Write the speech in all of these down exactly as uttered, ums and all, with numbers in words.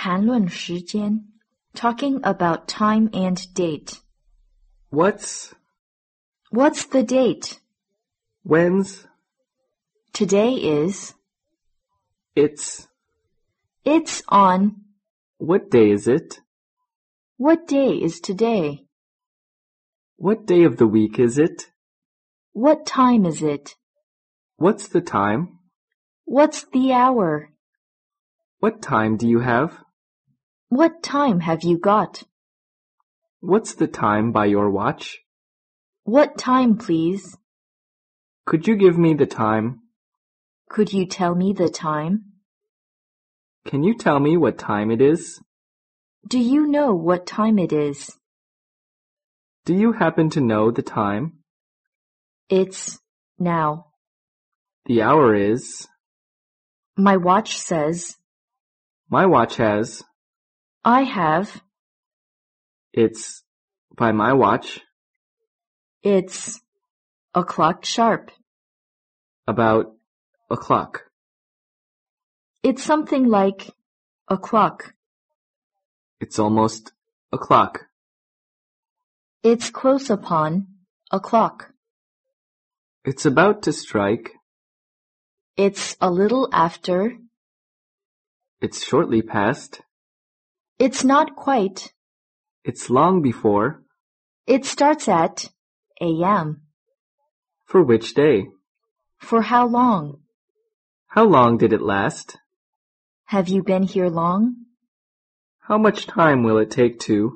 谈论时间 talking about time and date. What's? What's the date? When's? Today is. It's. It's on. What day is it? What day is today? What day of the week is it? What time is it? What's the time? What's the hour? What time do you have? What time have you got? What's the time by your watch? What time, please? Could you give me the time? Could you tell me the time? Can you tell me what time it is? Do you know what time it is? Do you happen to know the time? It's now. The hour is. My watch says. My watch has. I have. It's by my watch. It's o'clock sharp. About o'clock. It's something like o'clock. It's almost o'clock. It's close upon o'clock. It's about to strike. It's a little after. It's shortly past. It's not quite. It's long before. It starts at a m. For which day? For how long? How long did it last? Have you been here long? How much time will it take to?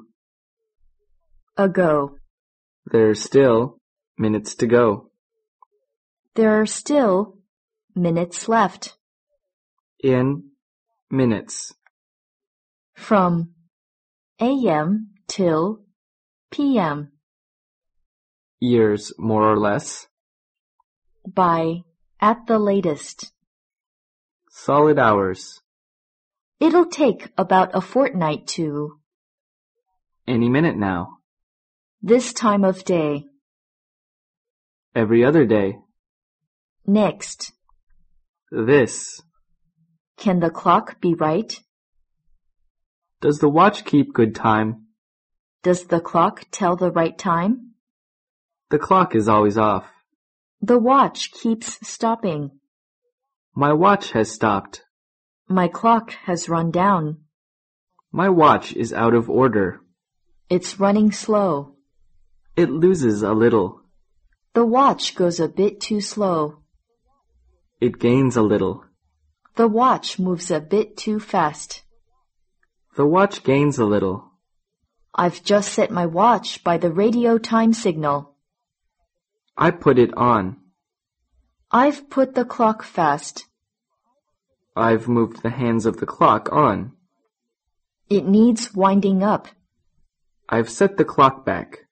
Ago. There's still minutes to go. There are still minutes left. In minutes. From a m till p m. Years, more or less. By at the latest. Solid hours. It'll take about a fortnight to. Any minute now. This time of day. Every other day. Next. This. Can the clock be right? Does the watch keep good time? Does the clock tell the right time? The clock is always off. The watch keeps stopping. My watch has stopped. My clock has run down. My watch is out of order. It's running slow. It loses a little. The watch goes a bit too slow. It gains a little. The watch moves a bit too fast. The watch gains a little. I've just set my watch by the radio time signal. I put it on. I've put the clock fast. I've moved the hands of the clock on. It needs winding up. I've set the clock back.